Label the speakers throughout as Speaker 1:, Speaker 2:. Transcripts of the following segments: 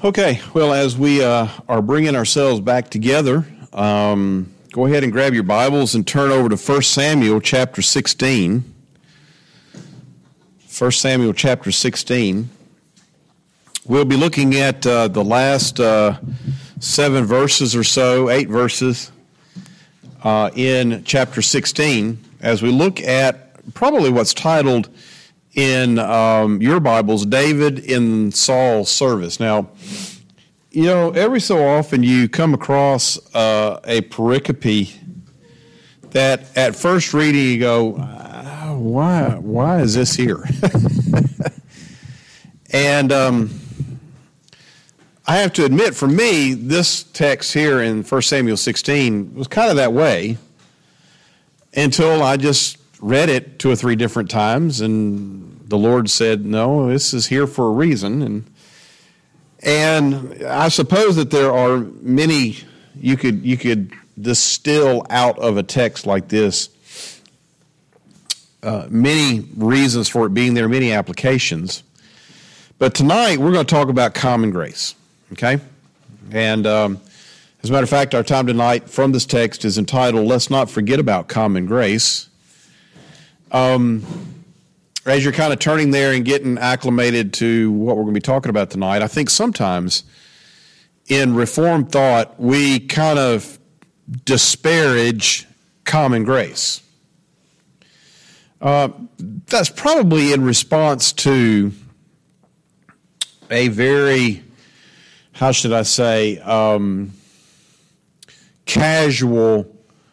Speaker 1: Okay, well, as we are bringing ourselves back together, go ahead and grab your Bibles and turn over to 1 Samuel chapter 16. 1 Samuel chapter 16. We'll be looking at the last 7 verses or so, 8 verses in chapter 16, as we look at probably what's titled in your Bibles, David in Saul's service. Now, you know, every so often you come across a pericope that at first reading you go, why is this here? And I have to admit, for me, this text here in 1 Samuel 16 was kind of that way until I just read it 2 or 3 different times, and the Lord said, no, this is here for a reason. And I suppose that there are many you could distill out of a text like this, many reasons for it being there, many applications. But tonight we're going to talk about common grace, okay? And as a matter of fact, our time tonight from this text is entitled, Let's Not Forget About Common Grace. As you're kind of turning there and getting acclimated to what we're going to be talking about tonight, I think sometimes in Reformed thought, we kind of disparage common grace. That's probably in response to a very, how should I say, casual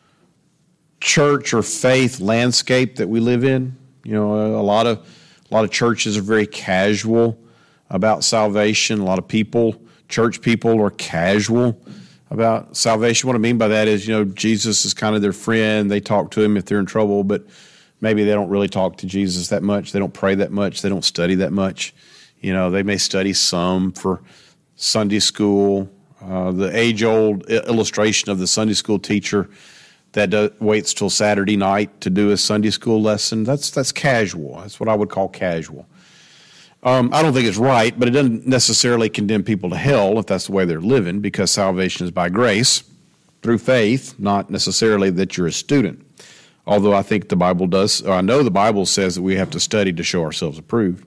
Speaker 1: church or faith landscape that we live in. You know, a lot of churches are very casual about salvation. A lot of people, church people, are casual about salvation. What I mean by that is, you know, Jesus is kind of their friend. They talk to him if they're in trouble, but maybe they don't really talk to Jesus that much. They don't pray that much. They don't study that much. You know, they may study some for Sunday school. The age-old illustration of the Sunday school teacher that waits till Saturday night to do a Sunday school lesson, that's casual. That's what I would call casual. I don't think it's right, but it doesn't necessarily condemn people to hell if that's the way they're living, because salvation is by grace through faith, not necessarily that you're a student. Although I think the Bible does, or I know the Bible says that we have to study to show ourselves approved.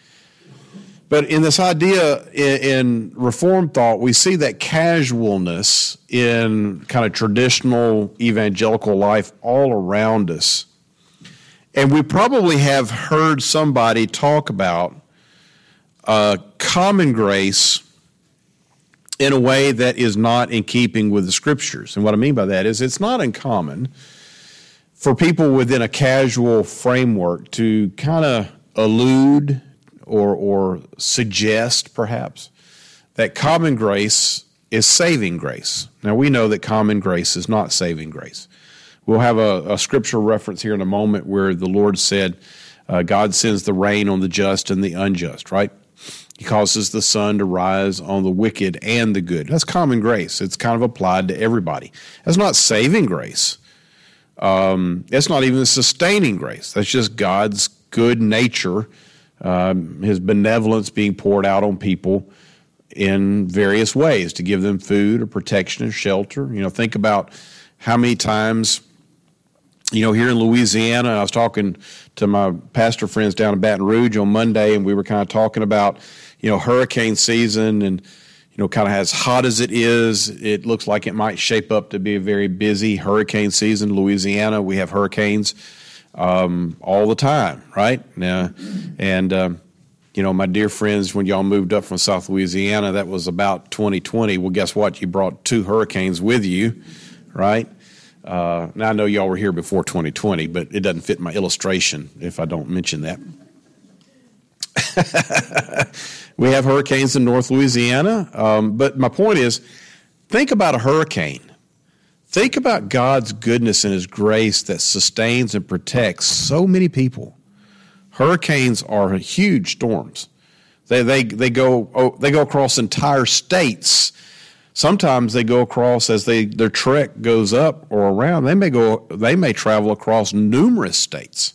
Speaker 1: But in this idea, in Reformed thought, we see that casualness in kind of traditional evangelical life all around us. And we probably have heard somebody talk about common grace in a way that is not in keeping with the Scriptures. And what I mean by that is it's not uncommon for people within a casual framework to kind of allude or suggest, perhaps, that common grace is saving grace. Now, we know that common grace is not saving grace. We'll have a scriptural reference here in a moment where the Lord said, God sends the rain on the just and the unjust, right? He causes the sun to rise on the wicked and the good. That's common grace. It's kind of applied to everybody. That's not saving grace. It's not even sustaining grace. That's just God's good nature, his benevolence being poured out on people in various ways to give them food or protection or shelter. You know, think about how many times, you know, here in Louisiana, I was talking to my pastor friends down in Baton Rouge on Monday, and we were kind of talking about, you know, hurricane season, and, you know, kind of as hot as it is, it looks like it might shape up to be a very busy hurricane season. Louisiana, we have hurricanes all the time, right? Now, and, you know, my dear friends, when y'all moved up from South Louisiana, that was about 2020. Well, guess what? You brought 2 hurricanes with you, right? Now, I know y'all were here before 2020, but it doesn't fit my illustration if I don't mention that. We have hurricanes in North Louisiana, but my point is, think about a hurricane. Think about God's goodness and his grace that sustains and protects so many people. Hurricanes are huge storms. They go across entire states. Sometimes they go across as their trek goes up or around. They may travel across numerous states.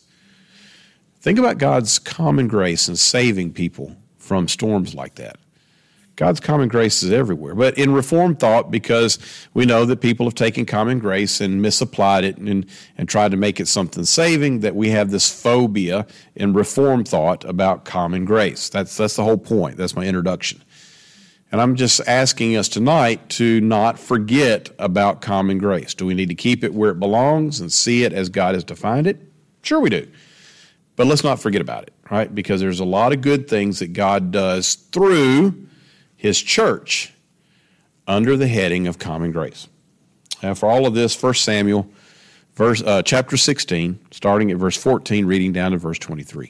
Speaker 1: Think about God's common grace in saving people from storms like that. God's common grace is everywhere. But in Reformed thought, because we know that people have taken common grace and misapplied it and tried to make it something saving, that we have this phobia in Reformed thought about common grace. That's the whole point. That's my introduction. And I'm just asking us tonight to not forget about common grace. Do we need to keep it where it belongs and see it as God has defined it? Sure we do. But let's not forget about it, right? Because there's a lot of good things that God does through His church under the heading of common grace. And for all of this, 1 Samuel chapter 16, starting at verse 14, reading down to verse 23.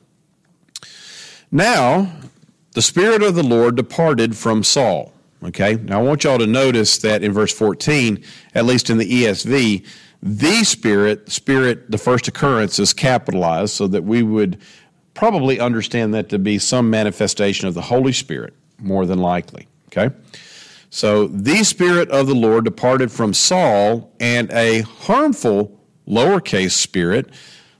Speaker 1: Now, the Spirit of the Lord departed from Saul. Okay, now I want y'all to notice that in verse 14, at least in the ESV, the Spirit, the first occurrence is capitalized so that we would probably understand that to be some manifestation of the Holy Spirit, more than likely. Okay, so the Spirit of the Lord departed from Saul, and a harmful lowercase spirit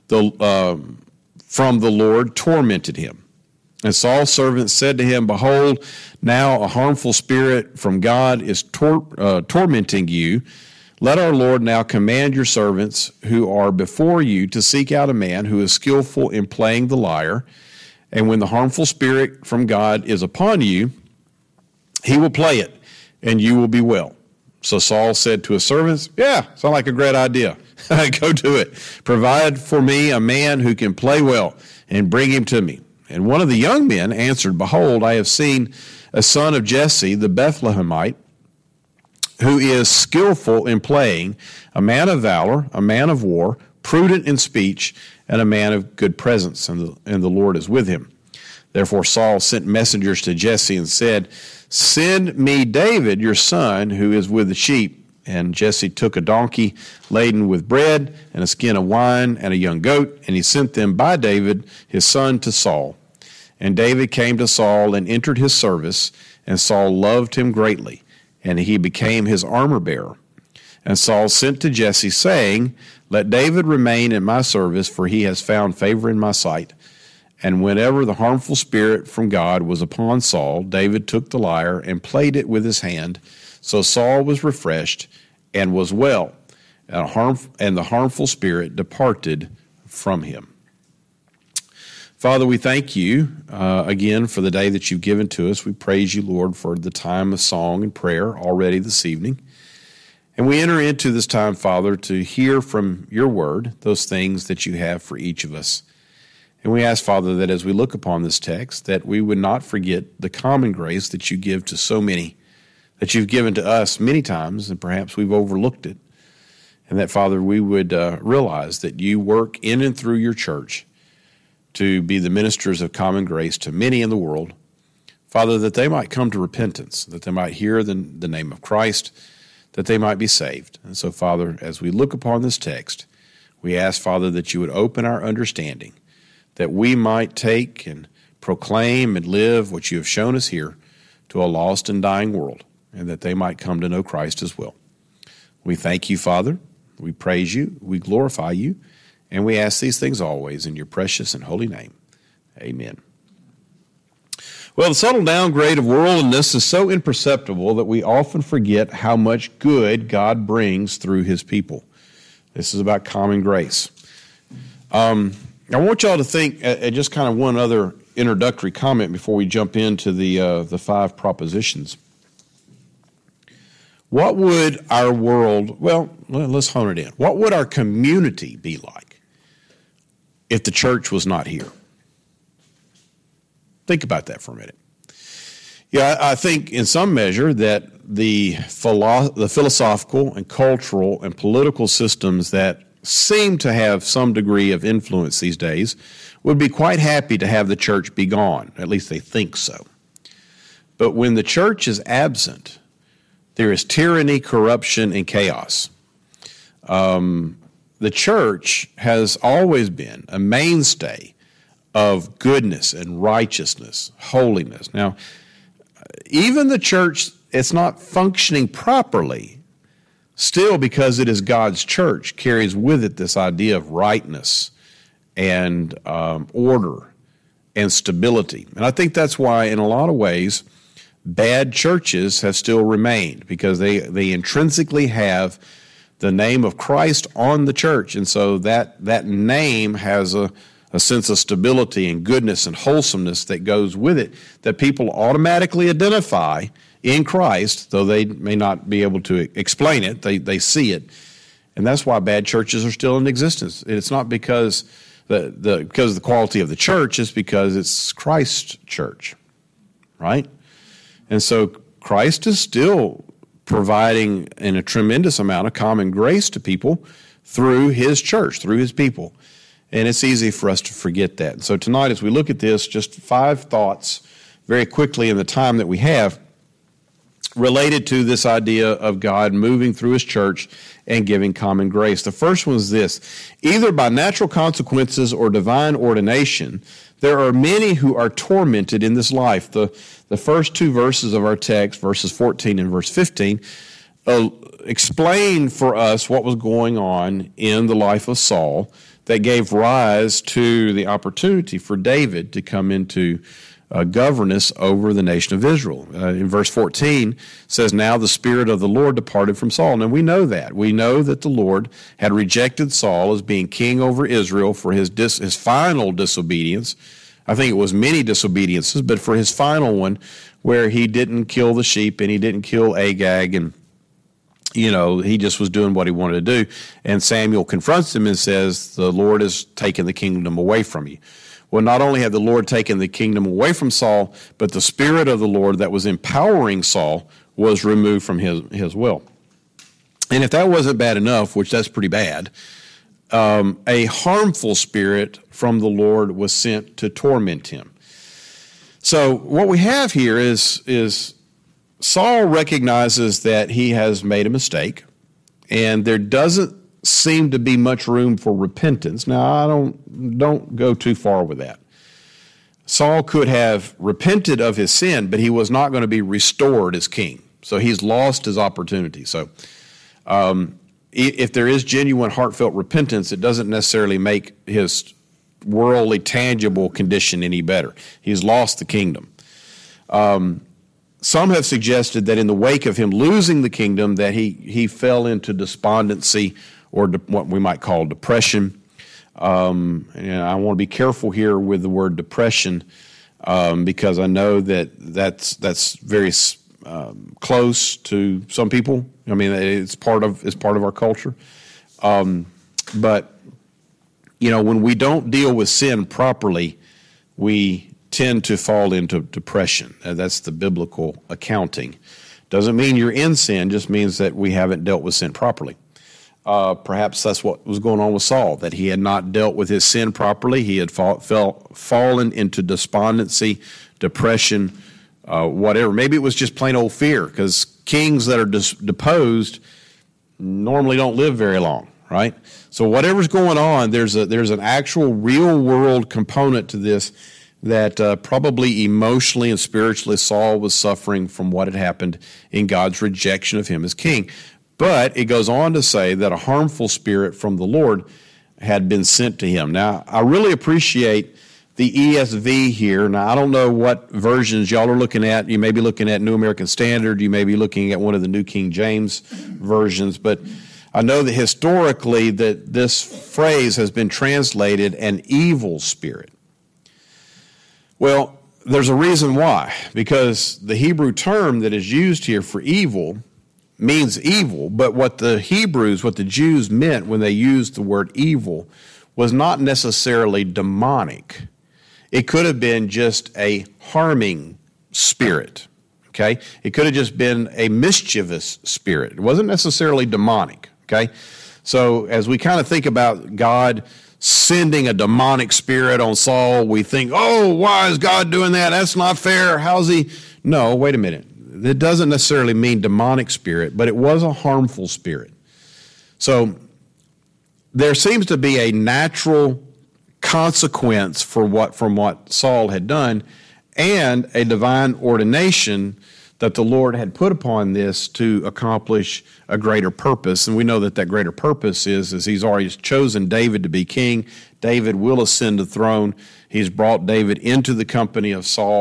Speaker 1: from the Lord tormented him. And Saul's servants said to him, Behold, now a harmful spirit from God is tormenting you. Let our Lord now command your servants who are before you to seek out a man who is skillful in playing the lyre. And when the harmful spirit from God is upon you, he will play it, and you will be well. So Saul said to his servants, Yeah, sounds like a great idea. Go do it. Provide for me a man who can play well, and bring him to me. And one of the young men answered, Behold, I have seen a son of Jesse, the Bethlehemite, who is skillful in playing, a man of valor, a man of war, prudent in speech, and a man of good presence, and the Lord is with him. Therefore Saul sent messengers to Jesse and said, Send me David, your son, who is with the sheep. And Jesse took a donkey laden with bread and a skin of wine and a young goat, and he sent them by David, his son, to Saul. And David came to Saul and entered his service, and Saul loved him greatly, and he became his armor-bearer. And Saul sent to Jesse, saying, Let David remain in my service, for he has found favor in my sight. And whenever the harmful spirit from God was upon Saul, David took the lyre and played it with his hand. So Saul was refreshed and was well, and the harmful spirit departed from him. Father, we thank you again for the day that you've given to us. We praise you, Lord, for the time of song and prayer already this evening. And we enter into this time, Father, to hear from your word those things that you have for each of us. And we ask, Father, that as we look upon this text, that we would not forget the common grace that you give to so many, that you've given to us many times, and perhaps we've overlooked it. And that, Father, we would realize that you work in and through your church to be the ministers of common grace to many in the world. Father, that they might come to repentance, that they might hear the name of Christ, that they might be saved. And so, Father, as we look upon this text, we ask, Father, that you would open our understanding, that we might take and proclaim and live what you have shown us here to a lost and dying world, and that they might come to know Christ as well. We thank you, Father. We praise you. We glorify you. And we ask these things always in your precious and holy name. Amen. Well, the subtle downgrade of worldliness is so imperceptible that we often forget how much good God brings through his people. This is about common grace. I want y'all to think just kind of one other introductory comment before we jump into the 5 propositions. What would our world, well, let's hone it in. What would our community be like if the church was not here? Think about that for a minute. Yeah, I think in some measure that the philosophical and cultural and political systems that seem to have some degree of influence these days would be quite happy to have the church be gone. At least they think so. But when the church is absent, there is tyranny, corruption, and chaos. The church has always been a mainstay of goodness and righteousness, holiness. Now, even the church, it's not functioning properly, still because it is God's church, carries with it this idea of rightness and order and stability. And I think that's why, in a lot of ways, bad churches have still remained because they intrinsically have the name of Christ on the church. And so that name has a sense of stability and goodness and wholesomeness that goes with it that people automatically identify in Christ, though they may not be able to explain it. They see it. And that's why bad churches are still in existence. It's not because because of the quality of the church, it's because it's Christ's church, right? And so Christ is still providing in a tremendous amount of common grace to people through his church, through his people. And it's easy for us to forget that. And so tonight, as we look at this, just 5 thoughts very quickly in the time that we have related to this idea of God moving through his church and giving common grace. The first one is this: either by natural consequences or divine ordination, there are many who are tormented in this life. The first 2 verses of our text, verses 14 and verse 15, explain for us what was going on in the life of Saul that gave rise to the opportunity for David to come into governance over the nation of Israel. In verse 14 says, now the Spirit of the Lord departed from Saul. And we know that. We know that the Lord had rejected Saul as being king over Israel for his final disobedience. I think it was many disobediences, but for his final one, where he didn't kill the sheep and he didn't kill Agag, and he just was doing what he wanted to do. And Samuel confronts him and says, the Lord has taken the kingdom away from you. Well, not only had the Lord taken the kingdom away from Saul, but the Spirit of the Lord that was empowering Saul was removed from his will. And if that wasn't bad enough, which that's pretty bad, a harmful spirit from the Lord was sent to torment him. So what we have here is Saul recognizes that he has made a mistake, and there doesn't seem to be much room for repentance. Now, I don't go too far with that. Saul could have repented of his sin, but he was not going to be restored as king. So he's lost his opportunity. So if there is genuine heartfelt repentance, it doesn't necessarily make his worldly tangible condition any better. He's lost the kingdom. Some have suggested that in the wake of him losing the kingdom, that he fell into despondency, or what we might call depression. And I want to be careful here with the word depression because I know that's very close to some people. I mean, it's part of our culture. But when we don't deal with sin properly, we tend to fall into depression. That's the biblical accounting. Doesn't mean you're in sin; just means that we haven't dealt with sin properly. Perhaps that's what was going on with Saul, that he had not dealt with his sin properly. He had fallen into despondency, depression, whatever. Maybe it was just plain old fear, because kings that are deposed normally don't live very long, right? So whatever's going on, there's an actual real-world component to this that probably emotionally and spiritually Saul was suffering from what had happened in God's rejection of him as king. But it goes on to say that a harmful spirit from the Lord had been sent to him. Now, I really appreciate the ESV here. Now, I don't know what versions y'all are looking at. You may be looking at New American Standard. You may be looking at one of the New King James versions. But I know that historically that this phrase has been translated an evil spirit. Well, there's a reason why. Because the Hebrew term that is used here for evil means evil, but what the Jews meant when they used the word evil was not necessarily demonic. It could have been just a harming spirit, okay? It could have just been a mischievous spirit. It wasn't necessarily demonic, okay? So as we kind of think about God sending a demonic spirit on Saul, we think, oh, why is God doing that? That's not fair. How's he? No, wait a minute. It doesn't necessarily mean demonic spirit, but it was a harmful spirit. So there seems to be a natural consequence from what Saul had done, and a divine ordination that the Lord had put upon this to accomplish a greater purpose. And we know that greater purpose is he's already chosen David to be king. David will ascend the throne. He's brought David into the company of Saul,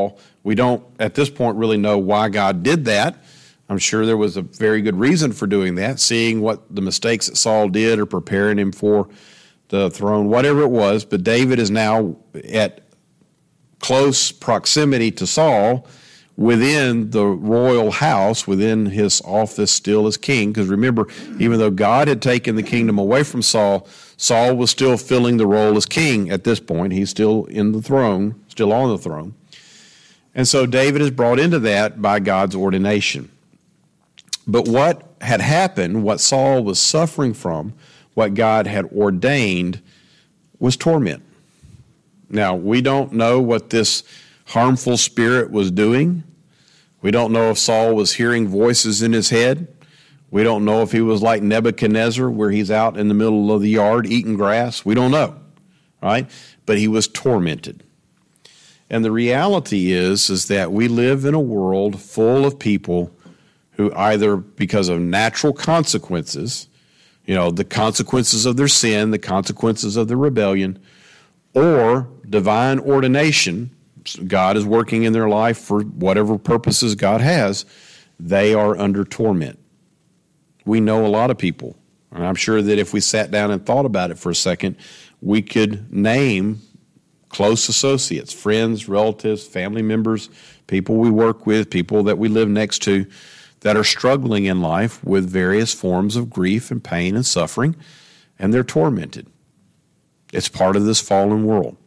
Speaker 1: We don't, at this point, really know why God did that. I'm sure there was a very good reason for doing that, seeing what the mistakes that Saul did or preparing him for the throne, whatever it was. But David is now at close proximity to Saul within the royal house, within his office still as king. Because remember, even though God had taken the kingdom away from Saul, Saul was still filling the role as king at this point. He's still in the throne, still on the throne. And so David is brought into that by God's ordination. But what had happened, what Saul was suffering from, what God had ordained, was torment. Now, we don't know what this harmful spirit was doing. We don't know if Saul was hearing voices in his head. We don't know if he was like Nebuchadnezzar, where he's out in the middle of the yard eating grass. We don't know, right? But he was tormented. And the reality is that we live in a world full of people who either because of natural consequences, the consequences of their sin, the consequences of their rebellion, or divine ordination, God is working in their life for whatever purposes God has, they are under torment. We know a lot of people, and I'm sure that if we sat down and thought about it for a second, we could name close associates, friends, relatives, family members, people we work with, people that we live next to, that are struggling in life with various forms of grief and pain and suffering, and they're tormented. It's part of this fallen world.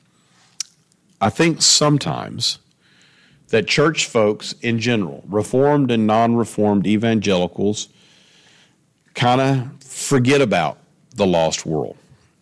Speaker 1: I think sometimes that church folks in general, Reformed and non-Reformed evangelicals, kind of forget about the lost world.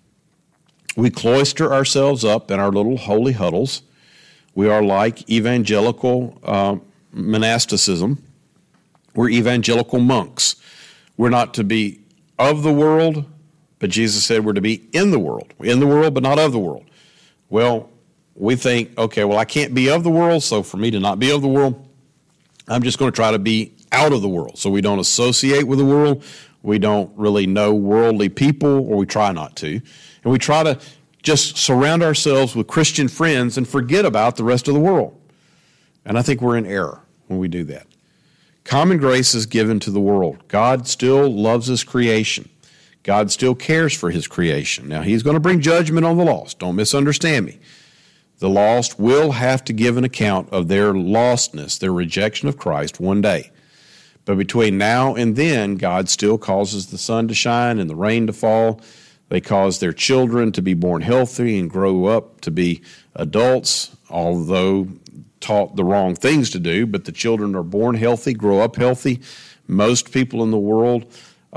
Speaker 1: We cloister ourselves up in our little holy huddles. We are like evangelical monasticism. We're evangelical monks. We're not to be of the world, but Jesus said we're to be in the world. We're in the world, but not of the world. Well, we think, okay, well, I can't be of the world, so for me to not be of the world, I'm just going to try to be out of the world. So we don't associate with the world. We don't really know worldly people, or we try not to. And we try to just surround ourselves with Christian friends and forget about the rest of the world. And I think we're in error when we do that. Common grace is given to the world. God still loves his creation. God still cares for his creation. Now, he's going to bring judgment on the lost. Don't misunderstand me. The lost will have to give an account of their lostness, their rejection of Christ one day. But between now and then, God still causes the sun to shine and the rain to fall. They cause their children to be born healthy and grow up to be adults, although taught the wrong things to do, but the children are born healthy, grow up healthy. Most people in the world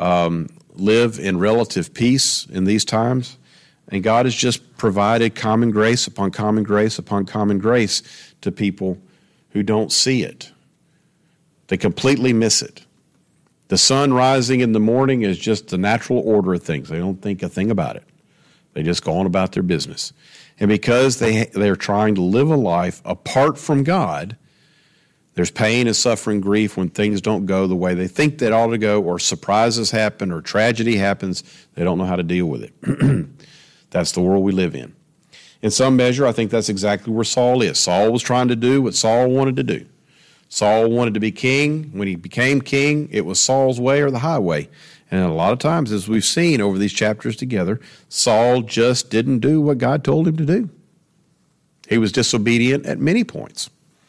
Speaker 1: live in relative peace in these times, and God has just provided common grace upon common grace upon common grace to people who don't see it. They completely miss it. The sun rising in the morning is just the natural order of things. They don't think a thing about it. They just go on about their business. And because they're trying to live a life apart from God, there's pain and suffering, grief when things don't go the way they think they ought to go, or surprises happen, or tragedy happens. They don't know how to deal with it. That's the world we live in. In some measure, I think that's exactly where Saul is. Saul was trying to do what Saul wanted to do. Saul wanted to be king. When he became king, it was Saul's way or the highway. And a lot of times, as we've seen over these chapters together, Saul just didn't do what God told him to do. He was disobedient at many points.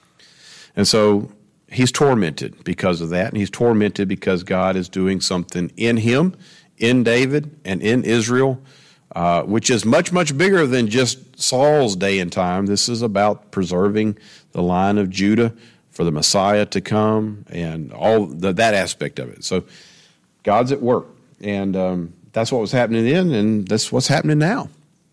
Speaker 1: And so he's tormented because of that, and he's tormented because God is doing something in him, in David, and in Israel, which is much, much bigger than just Saul's day and time. This is about preserving the line of Judah for the Messiah to come and all that aspect of it. So God's at work, and that's what was happening then, and that's what's happening now.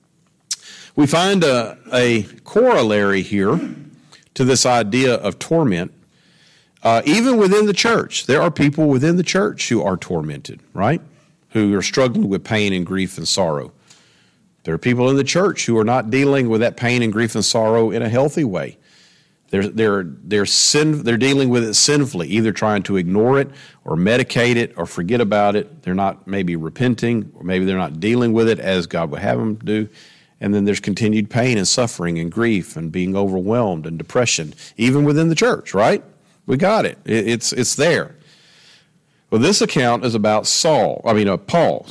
Speaker 1: We find a corollary here to this idea of torment. Even within the church, there are people within the church who are tormented, right? Who are struggling with pain and grief and sorrow. There are people in the church who are not dealing with that pain and grief and sorrow in a healthy way. They're dealing with it sinfully, either trying to ignore it or medicate it or forget about it. They're not maybe repenting, or maybe they're not dealing with it as God would have them do. And then there's continued pain and suffering and grief and being overwhelmed and depression, even within the church, right? We got it. It's there. Well, this account is about Paul.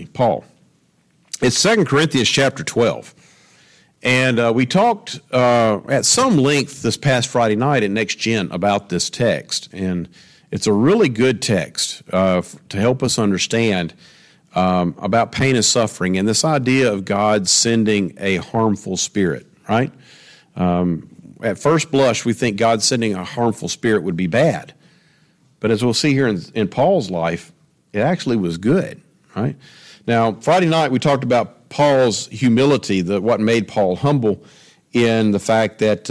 Speaker 1: It's 2 Corinthians chapter 12. And we talked at some length this past Friday night at Next Gen about this text. And it's a really good text to help us understand about pain and suffering and this idea of God sending a harmful spirit, right? At first blush, we think God sending a harmful spirit would be bad. But as we'll see here in Paul's life, it actually was good, right? Now, Friday night we talked about Paul's humility, what made Paul humble in the fact that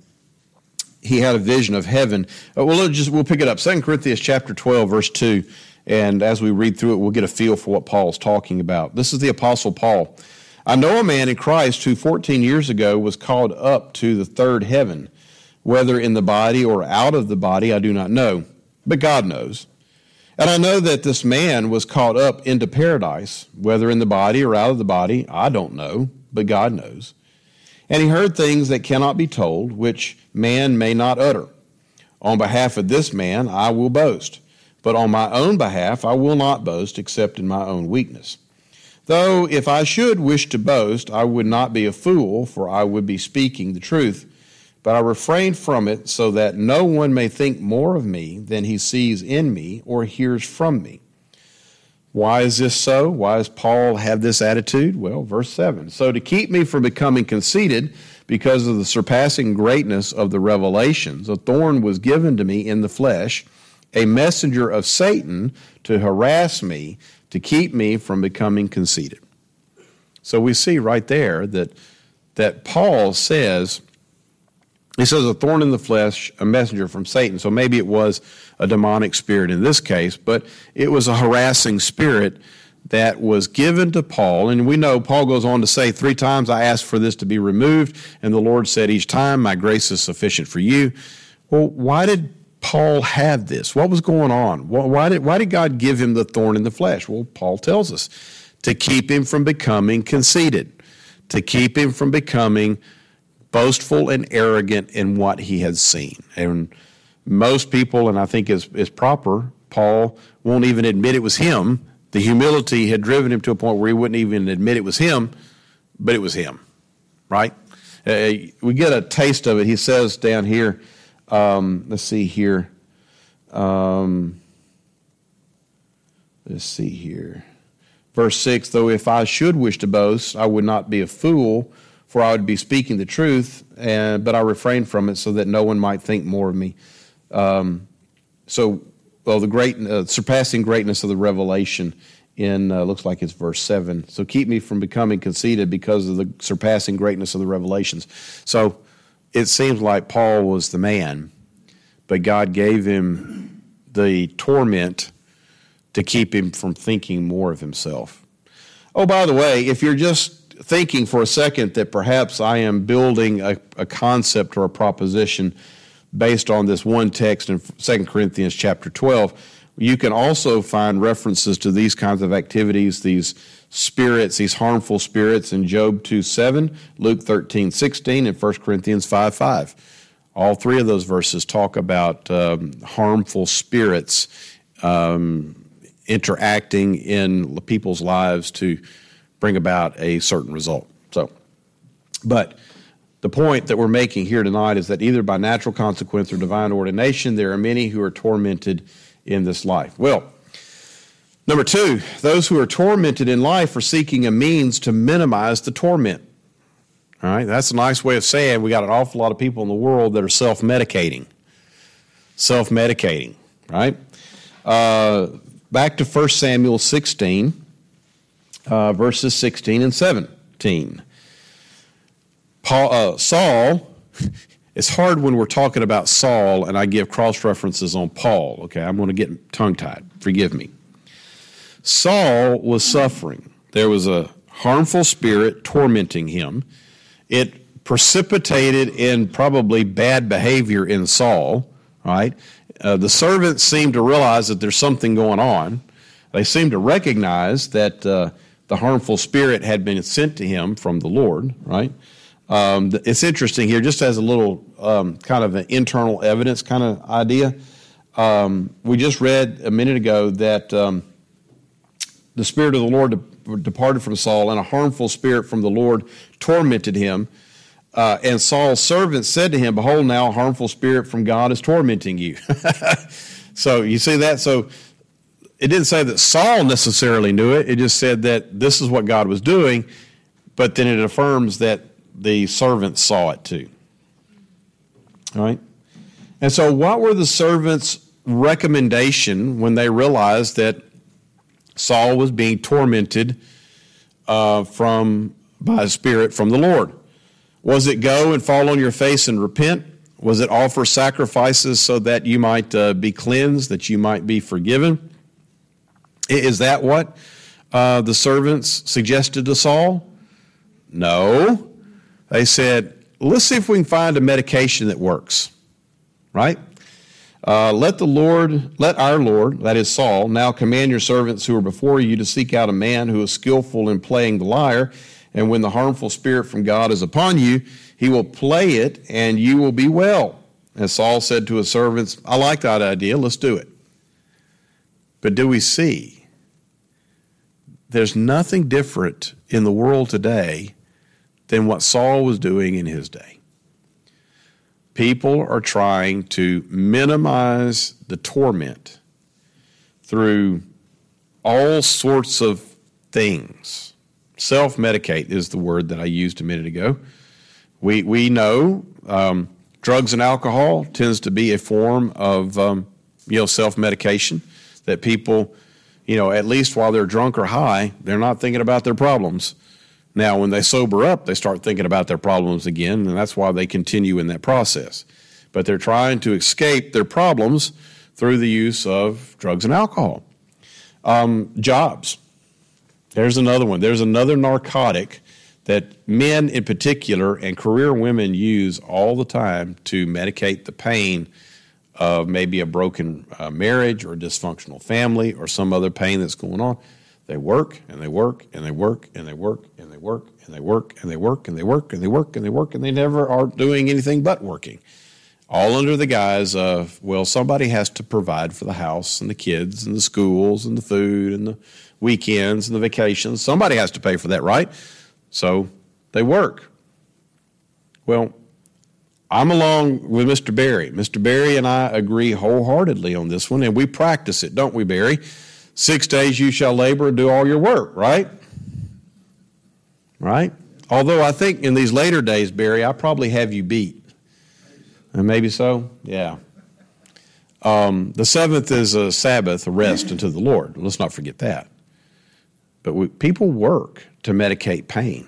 Speaker 1: he had a vision of heaven. We'll pick it up. 2 Corinthians chapter 12, verse 2. And as we read through it, we'll get a feel for what Paul's talking about. This is the Apostle Paul. I know a man in Christ who 14 years ago was called up to the third heaven. Whether in the body or out of the body, I do not know, but God knows. And I know that this man was caught up into paradise, whether in the body or out of the body, I don't know, but God knows. And he heard things that cannot be told, which man may not utter. On behalf of this man I will boast, but on my own behalf I will not boast except in my own weakness. Though if I should wish to boast, I would not be a fool, for I would be speaking the truth. But I refrain from it so that no one may think more of me than he sees in me or hears from me. Why is this so? Why does Paul have this attitude? Well, verse 7. So to keep me from becoming conceited because of the surpassing greatness of the revelations, a thorn was given to me in the flesh, a messenger of Satan to harass me, to keep me from becoming conceited. So we see right there that Paul says, he says a thorn in the flesh, a messenger from Satan. So maybe it was a demonic spirit in this case, but it was a harassing spirit that was given to Paul. And we know Paul goes on to say 3 times, I asked for this to be removed. And the Lord said each time, my grace is sufficient for you. Well, why did Paul have this? What was going on? Why did God give him the thorn in the flesh? Well, Paul tells us to keep him from becoming conceited, to keep him from becoming boastful and arrogant in what he had seen. And most people, and I think is proper, Paul won't even admit it was him. The humility had driven him to a point where he wouldn't even admit it was him, but it was him, right? We get a taste of it. He says down here, let's see here. Verse 6, though if I should wish to boast, I would not be a fool, for I would be speaking the truth, but I refrain from it so that no one might think more of me. The surpassing greatness of the revelation in, looks like it's verse 7. So keep me from becoming conceited because of the surpassing greatness of the revelations. So it seems like Paul was the man, but God gave him the torment to keep him from thinking more of himself. Oh, by the way, if you're just thinking for a second that perhaps I am building a concept or a proposition based on this one text in 2 Corinthians chapter 12, you can also find references to these kinds of activities, these spirits, these harmful spirits in Job 2:7, Luke 13:16, and 1 Corinthians 5:5. All 3 of those verses talk about harmful spirits interacting in people's lives to bring about a certain result. But the point that we're making here tonight is that either by natural consequence or divine ordination, there are many who are tormented in this life. Well, number 2, those who are tormented in life are seeking a means to minimize the torment. All right, that's a nice way of saying we got an awful lot of people in the world that are self-medicating, right? Back to 1 Samuel 16. Verses 16 and 17. Saul, it's hard when we're talking about Saul and I give cross-references on Paul. Okay, I'm going to get tongue-tied. Forgive me. Saul was suffering. There was a harmful spirit tormenting him. It precipitated in probably bad behavior in Saul, right? The servants seem to realize that there's something going on. They seem to recognize that the the harmful spirit had been sent to him from the Lord, right? It's interesting here, just as a little kind of an internal evidence kind of idea. We just read a minute ago that the Spirit of the Lord departed from Saul, and a harmful spirit from the Lord tormented him. And Saul's servant said to him, "Behold, now a harmful spirit from God is tormenting you." So you see that? So it didn't say that Saul necessarily knew it. It just said that this is what God was doing, but then it affirms that the servant saw it too. All right? And so what were the servants' recommendation when they realized that Saul was being tormented by a spirit from the Lord? Was it go and fall on your face and repent? Was it offer sacrifices so that you might be cleansed, that you might be forgiven? Is that what the servants suggested to Saul? No. They said, let's see if we can find a medication that works, right? Let our Lord, that is Saul, now command your servants who are before you to seek out a man who is skillful in playing the lyre, and when the harmful spirit from God is upon you, he will play it, and you will be well. And Saul said to his servants, I like that idea, let's do it. But do we see? There's nothing different in the world today than what Saul was doing in his day. People are trying to minimize the torment through all sorts of things. Self-medicate is the word that I used a minute ago. We know drugs and alcohol tends to be a form of self-medication that people, at least while they're drunk or high, they're not thinking about their problems. Now, when they sober up, they start thinking about their problems again, and that's why they continue in that process. But they're trying to escape their problems through the use of drugs and alcohol. Jobs. There's another one. There's another narcotic that men in particular and career women use all the time to medicate the pain of maybe a broken marriage or a dysfunctional family or some other pain that's going on. They work and they work and they work and they work and they work and they work and they work and they work and they work and they work and they never are doing anything but working. All under the guise of, somebody has to provide for the house and the kids and the schools and the food and the weekends and the vacations. Somebody has to pay for that, right? So they work. Well, I'm along with Mr. Barry. Mr. Barry and I agree wholeheartedly on this one, and we practice it, don't we, Barry? 6 days you shall labor and do all your work, right? Right? Although I think in these later days, Barry, I probably have you beat. And maybe so? Yeah. The seventh is a Sabbath, a rest unto the Lord. Let's not forget that. But people work to medicate pain.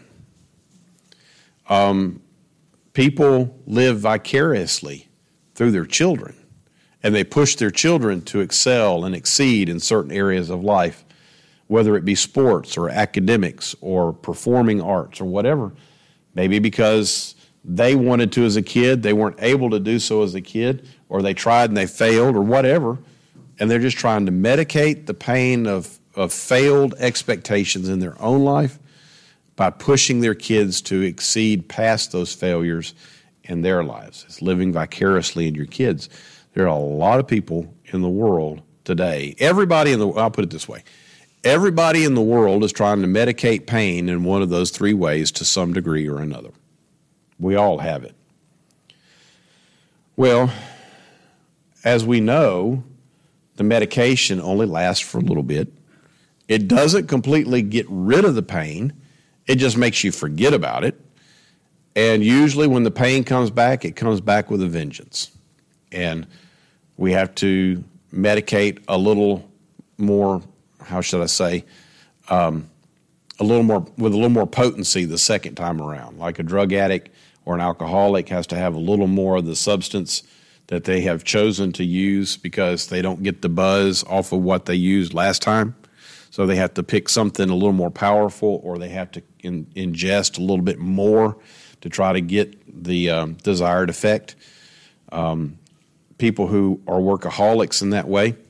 Speaker 1: People live vicariously through their children, and they push their children to excel and exceed in certain areas of life, whether it be sports or academics or performing arts or whatever. Maybe because they wanted to as a kid, they weren't able to do so as a kid, or they tried and they failed or whatever, and they're just trying to medicate the pain of failed expectations in their own life by pushing their kids to exceed past those failures in their lives. It's living vicariously in your kids. There are a lot of people in the world today. I'll put it this way. Everybody in the world is trying to medicate pain in one of those three ways to some degree or another. We all have it. Well, as we know, the medication only lasts for a little bit. It doesn't completely get rid of the pain. It just makes you forget about it. And usually when the pain comes back, it comes back with a vengeance. And we have to medicate a little more, with a little more potency the second time around. Like a drug addict or an alcoholic has to have a little more of the substance that they have chosen to use because they don't get the buzz off of what they used last time. So they have to pick something a little more powerful, or they have to ingest a little bit more to try to get the desired effect. People who are workaholics in that way,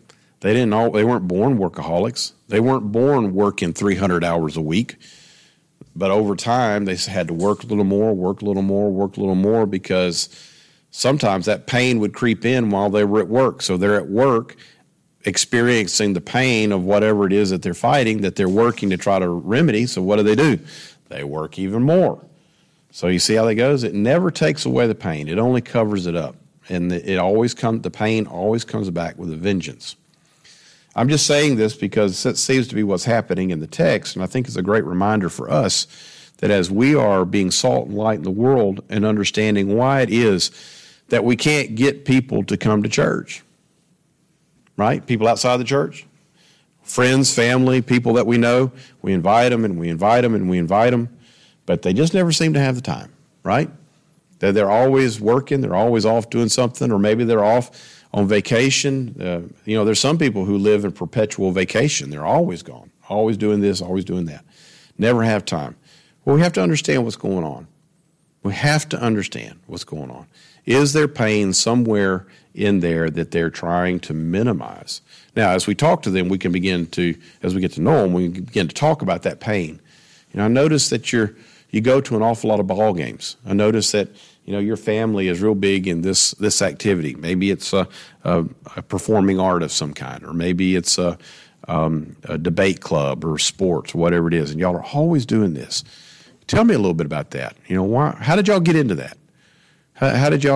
Speaker 1: They weren't born workaholics. They weren't born working 300 hours a week. But over time, they had to work a little more because sometimes that pain would creep in while they were at work. So they're at work experiencing the pain of whatever it is that they're fighting, that they're working to try to remedy. So what do? They work even more. So you see how that goes? It never takes away the pain. It only covers it up. And the pain always comes back with a vengeance. I'm just saying this because that seems to be what's happening in the text, and I think it's a great reminder for us that as we are being salt and light in the world and understanding why it is that we can't get people to come to church, right? People outside the church, friends, family, people that we know, we invite them and we invite them and we invite them, but they just never seem to have the time, right? They're always working, they're always off doing something, or maybe they're off on vacation. There's some people who live in perpetual vacation. They're always gone, always doing this, always doing that. Never have time. Well, we have to understand what's going on. We have to understand what's going on. Is there pain somewhere in there that they're trying to minimize? Now, as we talk to them, we can begin to, as we get to know them, we can begin to talk about that pain. I notice that you go to an awful lot of ball games. I notice that your family is real big in this activity. Maybe it's a performing art of some kind, or maybe it's a debate club or sports, or whatever it is, and y'all are always doing this. Tell me a little bit about that. Why? How did y'all get into that? How did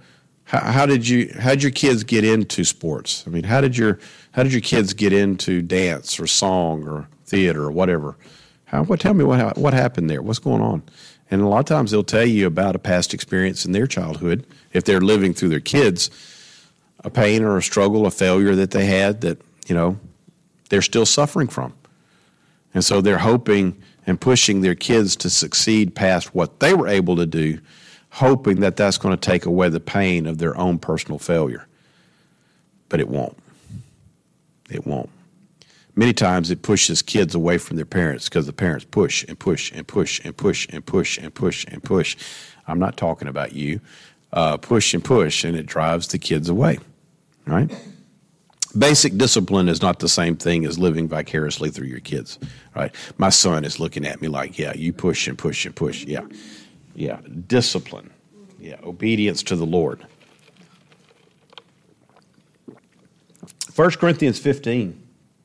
Speaker 1: your kids get into sports? I mean, how did your kids get into dance or song or theater or whatever? Tell me what happened there. What's going on? And a lot of times they'll tell you about a past experience in their childhood, if they're living through their kids, a pain or a struggle, a failure that they had that, they're still suffering from. And so they're hoping and pushing their kids to succeed past what they were able to do, hoping that that's going to take away the pain of their own personal failure. But it won't. It won't. Many times it pushes kids away from their parents because the parents push and push and push and push and push and push and push. I'm not talking about you. Push and push, and it drives the kids away, right? Basic discipline is not the same thing as living vicariously through your kids, right? My son is looking at me like, yeah, you push and push and push. Yeah, discipline. Yeah, obedience to the Lord. 1 Corinthians 15.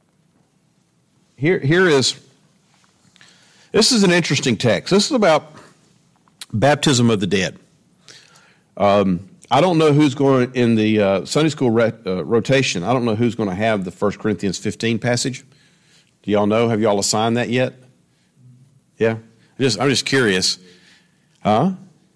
Speaker 1: This is an interesting text. This is about baptism of the dead. I don't know who's going, in the Sunday school rotation, I don't know who's going to have the 1 Corinthians 15 passage. Do y'all know? Have y'all assigned that yet? Yeah? I'm just curious. Huh?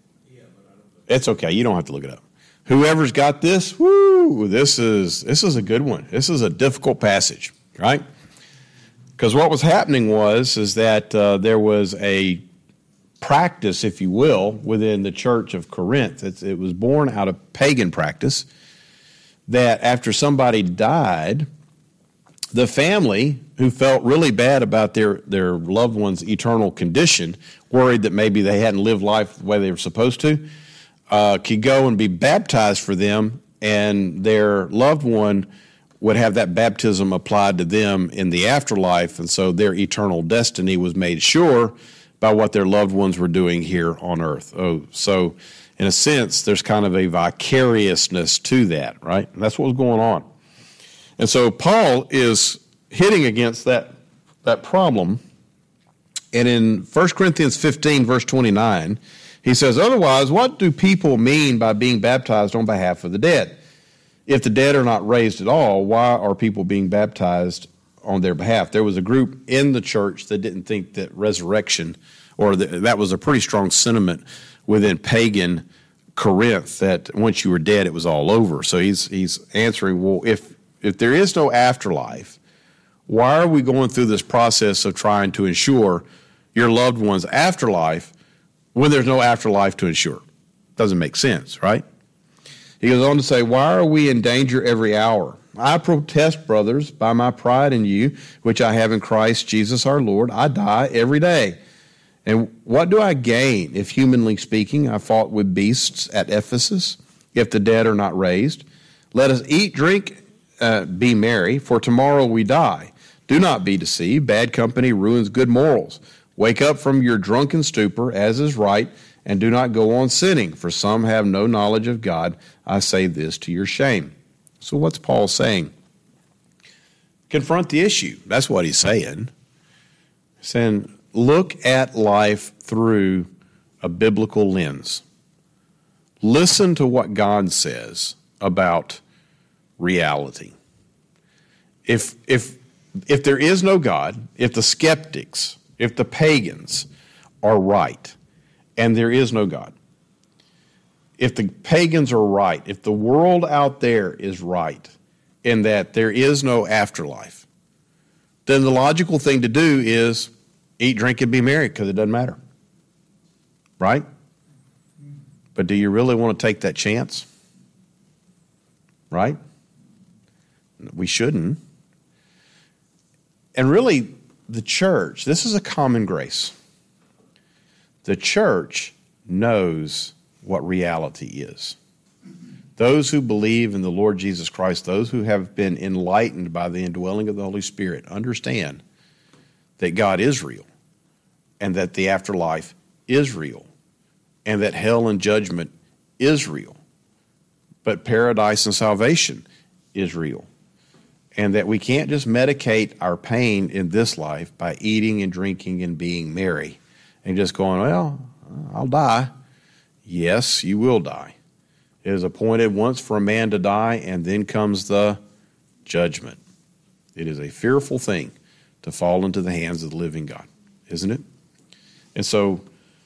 Speaker 1: It's okay. You don't have to look it up. Whoever's got this, this is a good one. This is a difficult passage, right? Because what was happening is that there was a practice, if you will, within the church of Corinth. It was born out of pagan practice that after somebody died, the family, who felt really bad about their loved one's eternal condition, worried that maybe they hadn't lived life the way they were supposed to, could go and be baptized for them, and their loved one would have that baptism applied to them in the afterlife, and so their eternal destiny was made sure by what their loved ones were doing here on earth. So in a sense, there's kind of a vicariousness to that, right? And that's what was going on. And so Paul is hitting against that problem, and in 1 Corinthians 15, verse 29, he says, "Otherwise, what do people mean by being baptized on behalf of the dead? If the dead are not raised at all, why are people being baptized on their behalf?" There was a group in the church that didn't think that resurrection, or that was a pretty strong sentiment within pagan Corinth, that once you were dead, it was all over. So he's answering, well, if there is no afterlife, why are we going through this process of trying to ensure your loved one's afterlife when there's no afterlife to ensure? Doesn't make sense, right? He goes on to say, why are we in danger every hour? I protest, brothers, by my pride in you, which I have in Christ Jesus our Lord, I die every day. And what do I gain if, humanly speaking, I fought with beasts at Ephesus, if the dead are not raised? Let us eat, drink, be merry, for tomorrow we die. Do not be deceived. Bad company ruins good morals. Wake up from your drunken stupor, as is right, and do not go on sinning, for some have no knowledge of God. I say this to your shame. So what's Paul saying? Confront the issue. That's what he's saying. He's saying, look at life through a biblical lens. Listen to what God says about reality. If there is no God, if the skeptics, if the pagans are right, and there is no God, if the pagans are right, if the world out there is right, in that there is no afterlife, then the logical thing to do is eat, drink, and be merry, because it doesn't matter. Right? But do you really want to take that chance? Right? We shouldn't. And really, the church, this is a common grace. The church knows what reality is. Those who believe in the Lord Jesus Christ, those who have been enlightened by the indwelling of the Holy Spirit, understand that God is real, and that the afterlife is real, and that hell and judgment is real, but paradise and salvation is real. And that we can't just medicate our pain in this life by eating and drinking and being merry and just going, well, I'll die. Yes, you will die. It is appointed once for a man to die, and then comes the judgment. It is a fearful thing to fall into the hands of the living God, isn't it? And so,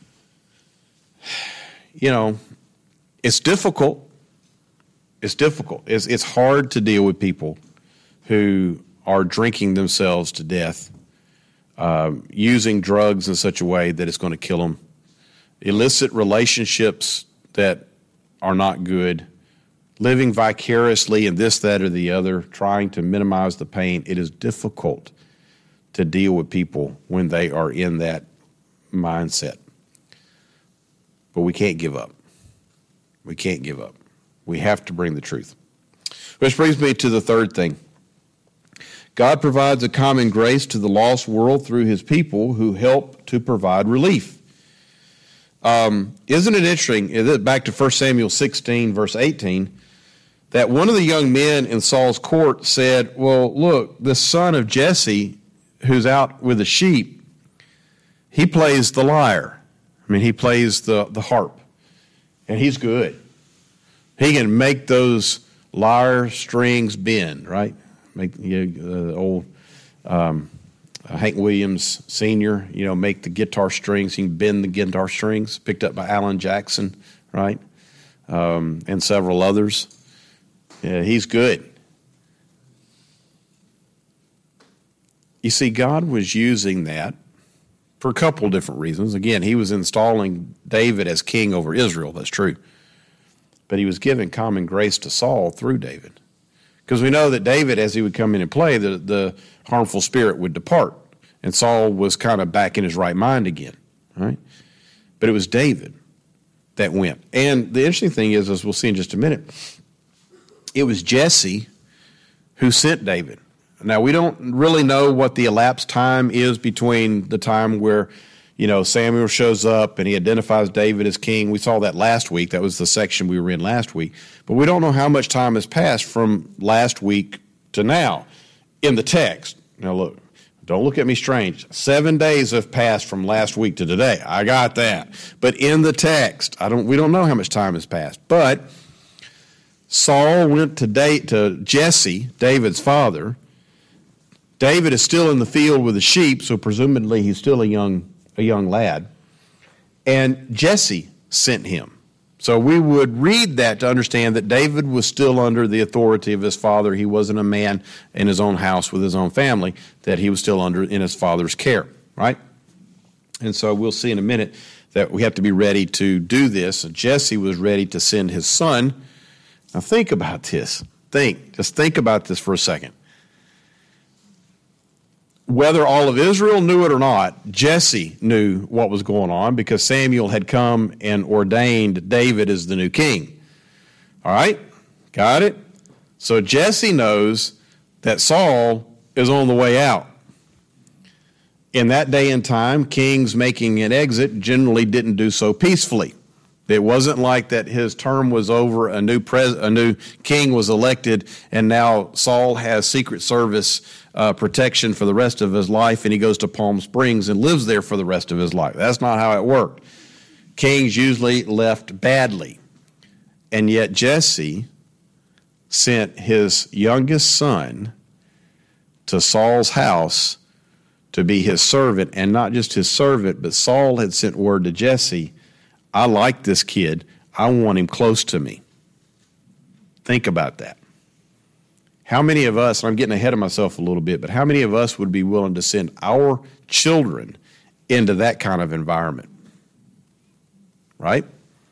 Speaker 1: it's difficult. It's difficult. It's hard to deal with people who are drinking themselves to death, using drugs in such a way that it's going to kill them, illicit relationships that are not good, living vicariously in this, that, or the other, trying to minimize the pain. It is difficult to deal with people when they are in that mindset. But we can't give up. We can't give up. We have to bring the truth. Which brings me to the third thing. God provides a common grace to the lost world through his people who help to provide relief. Isn't it interesting, back to 1 Samuel 16, verse 18, that one of the young men in Saul's court said, well, look, the son of Jesse, who's out with the sheep, he plays the lyre. He plays the harp, and he's good. He can make those lyre strings bend, right? Make old Hank Williams Sr., make the guitar strings. He can bend the guitar strings, picked up by Alan Jackson, right? And several others. Yeah, he's good. You see, God was using that for a couple of different reasons. Again, he was installing David as king over Israel. That's true. But he was giving common grace to Saul through David. Because we know that David, as he would come in and play, the harmful spirit would depart. And Saul was kind of back in his right mind again. Right? But it was David that went. And the interesting thing is, as we'll see in just a minute, it was Jesse who sent David. Now, we don't really know what the elapsed time is between the time where, Samuel shows up and he identifies David as king. We saw that last week. That was the section we were in last week. But we don't know how much time has passed from last week to now in the text. Now, look, don't look at me strange. 7 days have passed from last week to today. I got that. But in the text, we don't know how much time has passed. But Saul went to Jesse, David's father. David is still in the field with the sheep, so presumably he's still a young lad. And Jesse sent him. So we would read that to understand that David was still under the authority of his father. He wasn't a man in his own house with his own family, that he was still in his father's care, right? And so we'll see in a minute that we have to be ready to do this. And Jesse was ready to send his son. Now think about this. Just think about this for a second. Whether all of Israel knew it or not, Jesse knew what was going on because Samuel had come and ordained David as the new king. All right? Got it? So Jesse knows that Saul is on the way out. In that day and time, kings making an exit generally didn't do so peacefully. It wasn't like that his term was over, a new king was elected, and now Saul has Secret Service protection for the rest of his life, and he goes to Palm Springs and lives there for the rest of his life. That's not how it worked. Kings usually left badly. And yet Jesse sent his youngest son to Saul's house to be his servant, and not just his servant, but Saul had sent word to Jesse, I like this kid. I want him close to me. Think about that. How many of us, and I'm getting ahead of myself a little bit, but how many of us would be willing to send our children into that kind of environment? Right?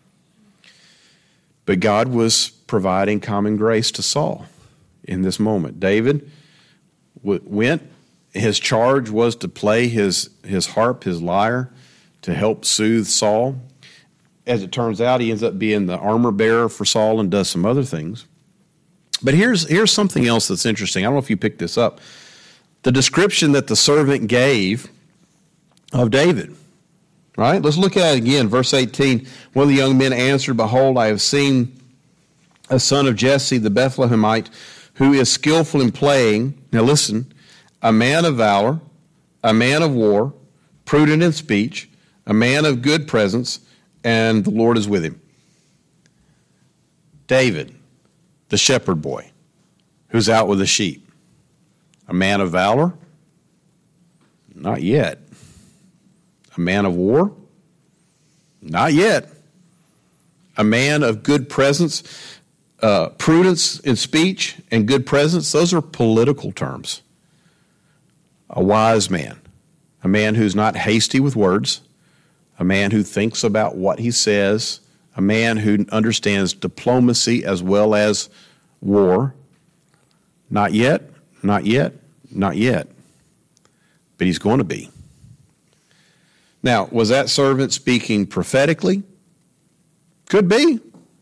Speaker 1: But God was providing common grace to Saul in this moment. David went. His charge was to play his harp, his lyre, to help soothe Saul. As it turns out, he ends up being the armor bearer for Saul and does some other things. But here's something else that's interesting. I don't know if you picked this up. The description that the servant gave of David. Right? Let's look at it again. Verse 18. One of the young men answered, Behold, I have seen a son of Jesse the Bethlehemite, who is skillful in playing. Now listen, a man of valor, a man of war, prudent in speech, a man of good presence, and the Lord is with him. David, the shepherd boy, who's out with the sheep. A man of valor? Not yet. A man of war? Not yet. A man of good presence, prudence in speech and good presence, those are political terms. A wise man, a man who's not hasty with words, a man who thinks about what he says, a man who understands diplomacy as well as war. Not yet, not yet, not yet. But he's going to be. Now, was that servant speaking prophetically? Could be.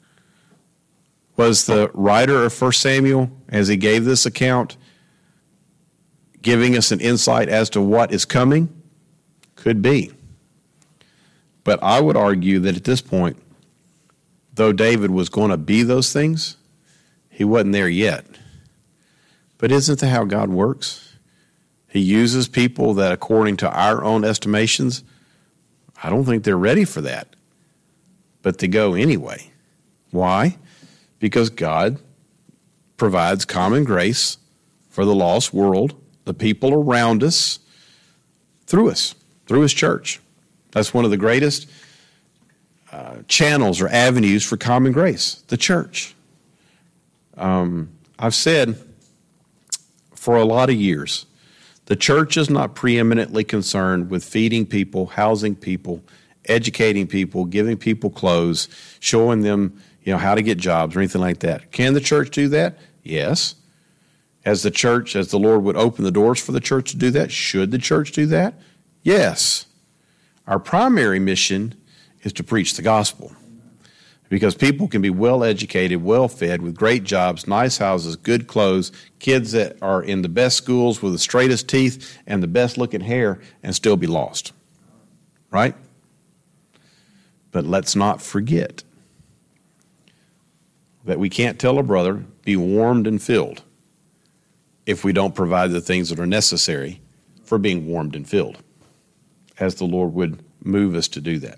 Speaker 1: Was the writer of 1 Samuel, as he gave this account, giving us an insight as to what is coming? Could be. But I would argue that at this point, though David was going to be those things, he wasn't there yet. But isn't that how God works? He uses people that, according to our own estimations, I don't think they're ready for that. But they go anyway. Why? Because God provides common grace for the lost world, the people around us, through His church. That's one of the greatest channels or avenues for common grace, the church. I've said for a lot of years, the church is not preeminently concerned with feeding people, housing people, educating people, giving people clothes, showing them, how to get jobs or anything like that. Can the church do that? Yes. As the Lord would open the doors for the church to do that, should the church do that? Yes. Our primary mission is to preach the gospel, because people can be well educated, well fed, with great jobs, nice houses, good clothes, kids that are in the best schools with the straightest teeth and the best looking hair, and still be lost. Right? But let's not forget that we can't tell a brother, be warmed and filled, if we don't provide the things that are necessary for being warmed and filled, as the Lord would move us to do that.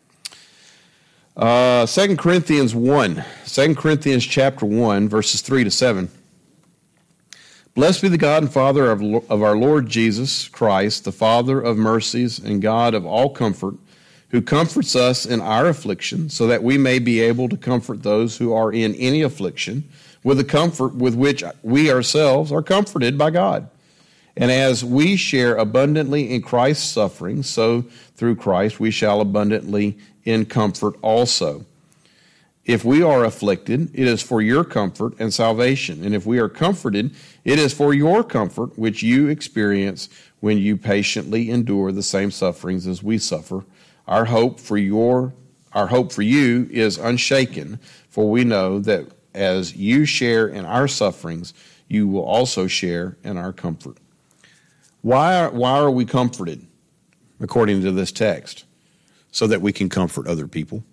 Speaker 1: 2 Corinthians 1, 2 Corinthians chapter 1, verses 3 to 7. Blessed be the God and Father of our Lord Jesus Christ, the Father of mercies and God of all comfort, who comforts us in our affliction, so that we may be able to comfort those who are in any affliction with the comfort with which we ourselves are comforted by God. And as we share abundantly in Christ's suffering, so through Christ we shall abundantly in comfort also. If we are afflicted, it is for your comfort and salvation. And if we are comforted, it is for your comfort, which you experience when you patiently endure the same sufferings as we suffer. Our hope for you is unshaken, for we know that as you share in our sufferings, you will also share in our comfort. Why are we comforted, according to this text? So that we can comfort other people.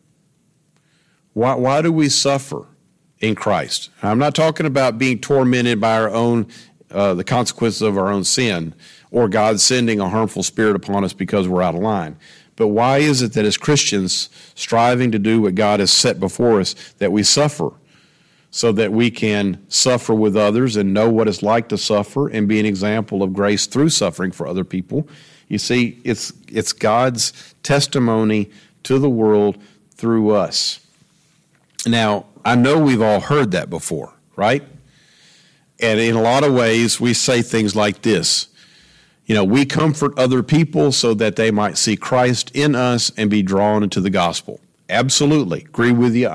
Speaker 1: Why do we suffer in Christ? I'm not talking about being tormented by our own, the consequences of our own sin, or God sending a harmful spirit upon us because we're out of line. But why is it that as Christians, striving to do what God has set before us, that we suffer? So that we can suffer with others and know what it's like to suffer and be an example of grace through suffering for other people. You see, it's God's testimony to the world through us. Now, I know we've all heard that before, right? And in a lot of ways, we say things like this. You know, we comfort other people so that they might see Christ in us and be drawn into the gospel. Absolutely. Agree with you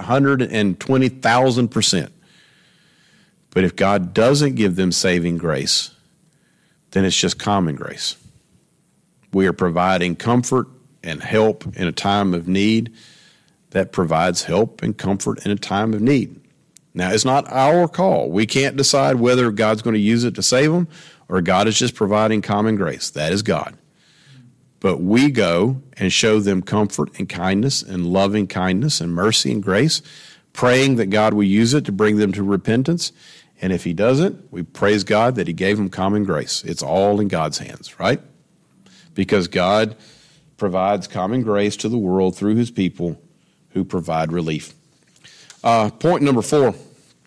Speaker 1: 120,000%. But if God doesn't give them saving grace, then it's just common grace. We are providing comfort and help in a time of need that provides help and comfort in a time of need. Now, it's not our call. We can't decide whether God's going to use it to save them or God is just providing common grace. That is God. But we go and show them comfort and kindness and loving kindness and mercy and grace, praying that God will use it to bring them to repentance. And if he doesn't, we praise God that he gave them common grace. It's all in God's hands, right? Because God provides common grace to the world through his people who provide relief. Point number 4.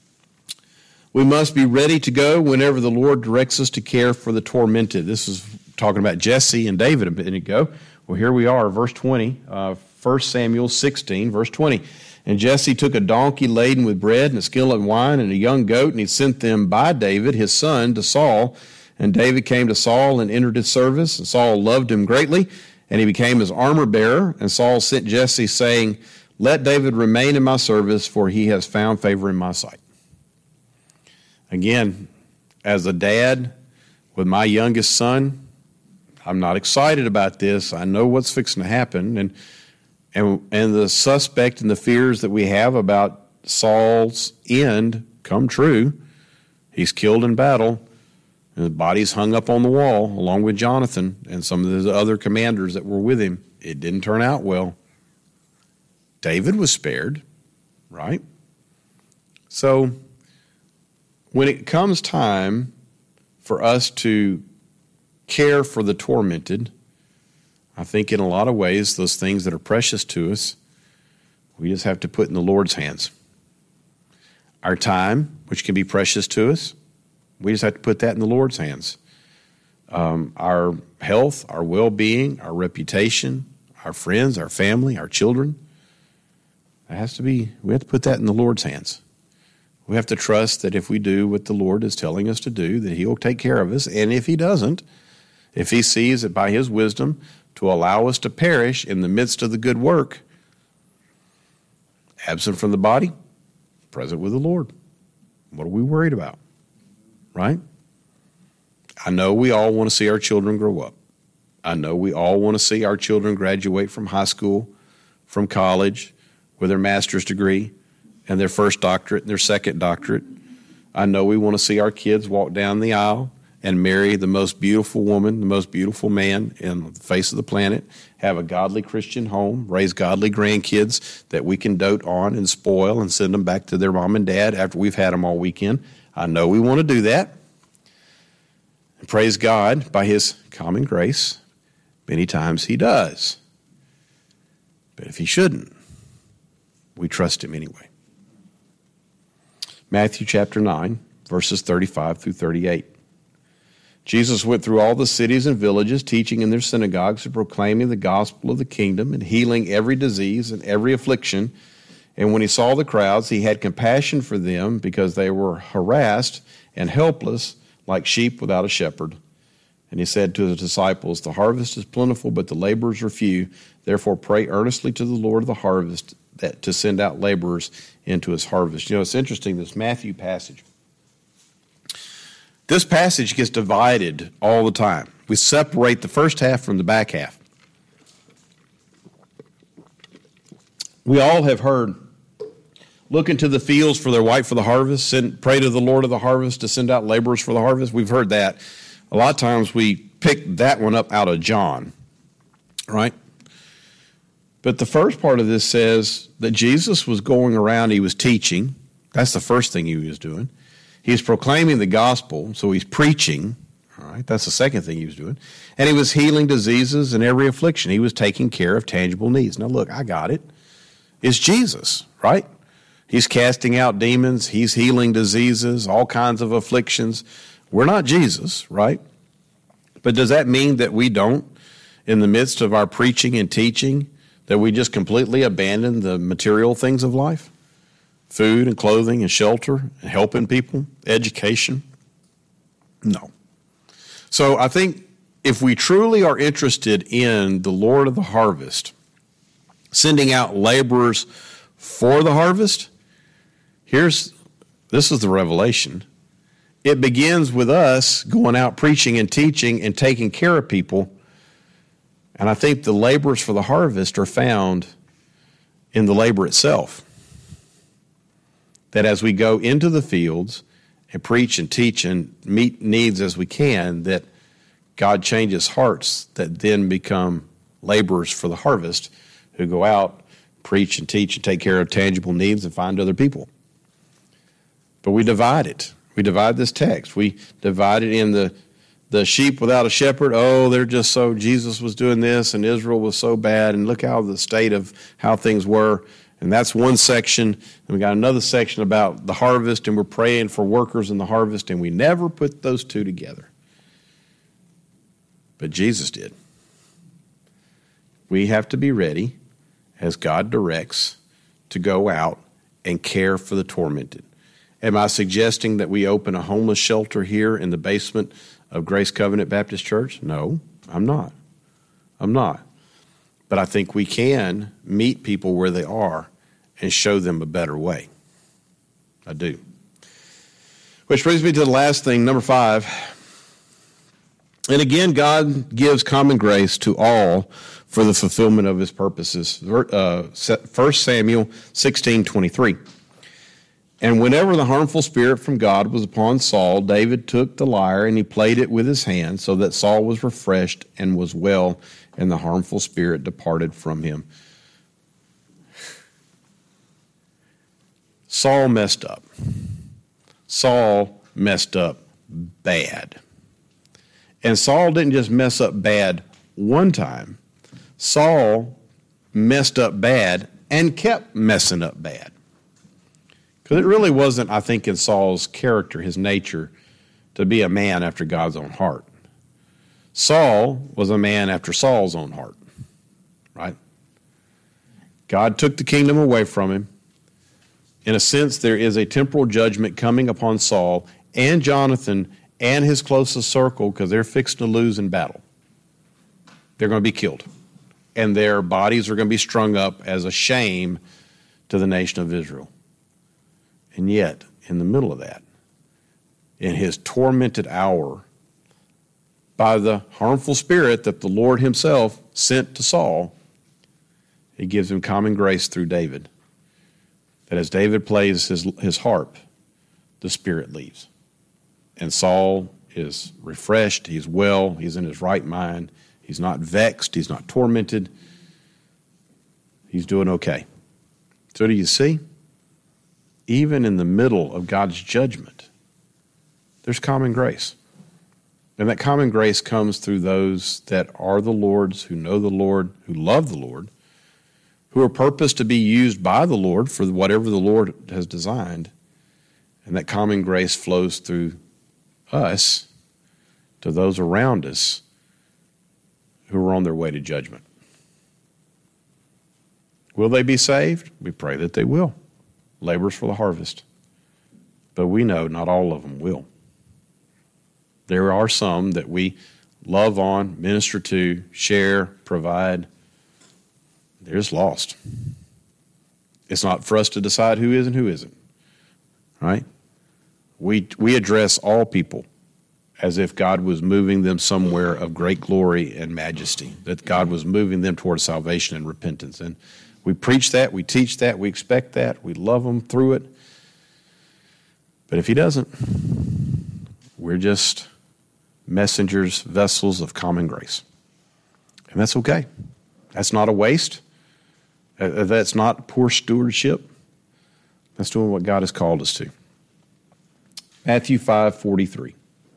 Speaker 1: We must be ready to go whenever the Lord directs us to care for the tormented. This is talking about Jesse and David a minute ago. Well, here we are, verse 20, 1 Samuel 16, verse 20. And Jesse took a donkey laden with bread and a skillet of wine and a young goat, and he sent them by David, his son, to Saul. And David came to Saul and entered his service, and Saul loved him greatly, and he became his armor bearer. And Saul sent Jesse, saying, "Let David remain in my service, for he has found favor in my sight." Again, as a dad with my youngest son, I'm not excited about this. I know what's fixing to happen, and the suspect and the fears that we have about Saul's end come true. He's killed in battle, and his body's hung up on the wall along with Jonathan and some of the other commanders that were with him. It didn't turn out well. David was spared, right? So when it comes time for us to care for the tormented, I think in a lot of ways those things that are precious to us, we just have to put in the Lord's hands. Our time, which can be precious to us, we just have to put that in the Lord's hands. Our health, our well-being, our reputation, our friends, our family, our children, we have to put that in the Lord's hands. We have to trust that if we do what the Lord is telling us to do, that he will take care of us. And if he doesn't, if he sees it by his wisdom to allow us to perish in the midst of the good work, absent from the body, present with the Lord. What are we worried about? Right? I know we all want to see our children grow up. I know we all want to see our children graduate from high school, from college, with their master's degree, and their first doctorate and their second doctorate. I know we want to see our kids walk down the aisle and marry the most beautiful woman, the most beautiful man in the face of the planet, have a godly Christian home, raise godly grandkids that we can dote on and spoil and send them back to their mom and dad after we've had them all weekend. I know we want to do that. And praise God, by his common grace, many times he does. But if he shouldn't, we trust him anyway. Matthew chapter 9, verses 35 through 38. Jesus went through all the cities and villages, teaching in their synagogues and proclaiming the gospel of the kingdom and healing every disease and every affliction. And when he saw the crowds, he had compassion for them because they were harassed and helpless like sheep without a shepherd. And he said to his disciples, "The harvest is plentiful, but the laborers are few. Therefore pray earnestly to the Lord of the harvest to send out laborers into his harvest." You know, it's interesting, this Matthew passage. This passage gets divided all the time. We separate the first half from the back half. We all have heard look into the fields for their wife for the harvest, pray to the Lord of the harvest to send out laborers for the harvest. We've heard that. A lot of times we pick that one up out of John, right? But the first part of this says that Jesus was going around, he was teaching. That's the first thing he was doing. He's proclaiming the gospel, so he's preaching. All right, that's the second thing he was doing. And he was healing diseases and every affliction. He was taking care of tangible needs. Now look, I got it. It's Jesus, right? He's casting out demons. He's healing diseases, all kinds of afflictions. We're not Jesus, right? But does that mean that we don't, in the midst of our preaching and teaching, that we just completely abandon the material things of life? Food and clothing and shelter and helping people, education? No. So I think if we truly are interested in the Lord of the harvest, sending out laborers for the harvest, this is the revelation. It begins with us going out preaching and teaching and taking care of people. And I think the laborers for the harvest are found in the labor itself. That as we go into the fields and preach and teach and meet needs as we can, that God changes hearts that then become laborers for the harvest who go out, preach and teach and take care of tangible needs and find other people. But we divide it. We divide this text. We divide it in the sheep without a shepherd. Oh, they're just so, Jesus was doing this and Israel was so bad and look how the state of how things were. And that's one section. And we got another section about the harvest and we're praying for workers in the harvest, and we never put those two together. But Jesus did. We have to be ready, as God directs, to go out and care for the tormented. Am I suggesting that we open a homeless shelter here in the basement of Grace Covenant Baptist Church? No, I'm not. But I think we can meet people where they are and show them a better way. I do. Which brings me to the last thing, number 5. And again, God gives common grace to all for the fulfillment of his purposes. 1 Samuel 16:23. And whenever the harmful spirit from God was upon Saul, David took the lyre and he played it with his hand, so that Saul was refreshed and was well, and the harmful spirit departed from him. Saul messed up. Saul messed up bad. And Saul didn't just mess up bad one time. Saul messed up bad and kept messing up bad. Because it really wasn't, I think, in Saul's character, his nature, to be a man after God's own heart. Saul was a man after Saul's own heart, right? God took the kingdom away from him. In a sense, there is a temporal judgment coming upon Saul and Jonathan and his closest circle, because they're fixed to lose in battle. They're going to be killed. And their bodies are going to be strung up as a shame to the nation of Israel. And yet, in the middle of that, in his tormented hour, by the harmful spirit that the Lord himself sent to Saul, he gives him common grace through David. That as David plays his harp, the spirit leaves. And Saul is refreshed, he's well, he's in his right mind, he's not vexed, he's not tormented, he's doing okay. So do you see? Even in the middle of God's judgment, there's common grace. And that common grace comes through those that are the Lord's, who know the Lord, who love the Lord, who are purposed to be used by the Lord for whatever the Lord has designed. And that common grace flows through us to those around us who are on their way to judgment. Will they be saved? We pray that they will. Laborers for the harvest. But we know not all of them will. There are some that we love on, minister to, share, provide. They're just lost. It's not for us to decide who is and who isn't. Right? We address all people as if God was moving them somewhere of great glory and majesty, that God was moving them towards salvation and repentance. And We preach that, we teach that, we expect that, we love him through it. But if he doesn't, we're just messengers, vessels of common grace. And that's okay. That's not a waste. That's not poor stewardship. That's doing what God has called us to. Matthew 5:43.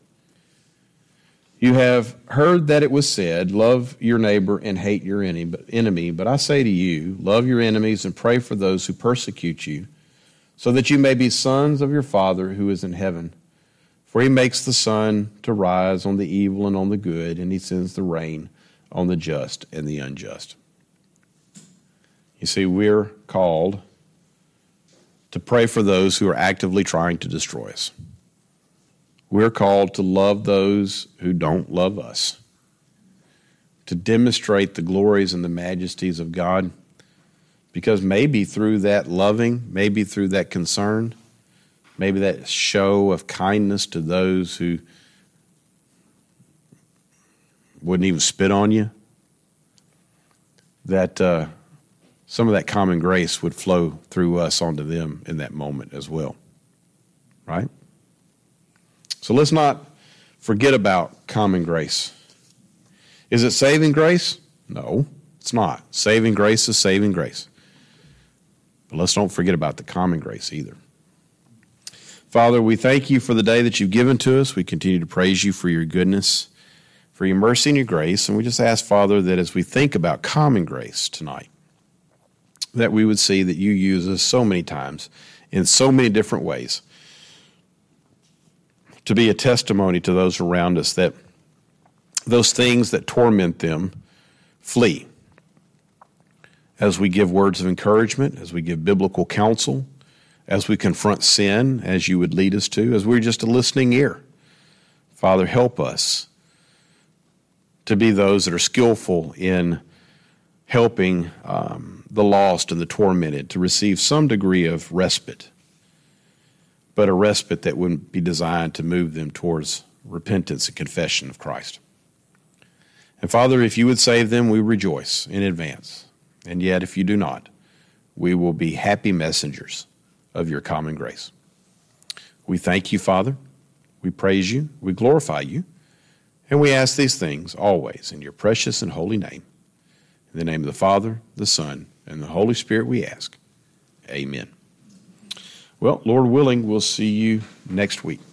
Speaker 1: You have heard that it was said, love your neighbor and hate your enemy. But I say to you, love your enemies and pray for those who persecute you, so that you may be sons of your Father who is in heaven. For he makes the sun to rise on the evil and on the good, and he sends the rain on the just and the unjust. You see, we're called to pray for those who are actively trying to destroy us. We're called to love those who don't love us, to demonstrate the glories and the majesties of God, because maybe through that loving, maybe through that concern, maybe that show of kindness to those who wouldn't even spit on you, that some of that common grace would flow through us onto them in that moment as well, right? So let's not forget about common grace. Is it saving grace? No, it's not. Saving grace is saving grace. But let's don't forget about the common grace either. Father, we thank you for the day that you've given to us. We continue to praise you for your goodness, for your mercy and your grace. And we just ask, Father, that as we think about common grace tonight, that we would see that you use us so many times in so many different ways to be a testimony to those around us that those things that torment them flee. As we give words of encouragement, as we give biblical counsel, as we confront sin, as you would lead us to, as we're just a listening ear. Father, help us to be those that are skillful in helping the lost and the tormented to receive some degree of respite, but a respite that wouldn't be designed to move them towards repentance and confession of Christ. And Father, if you would save them, we rejoice in advance. And yet, if you do not, we will be happy messengers of your common grace. We thank you, Father. We praise you. We glorify you. And we ask these things always in your precious and holy name. In the name of the Father, the Son, and the Holy Spirit we ask. Amen. Well, Lord willing, we'll see you next week.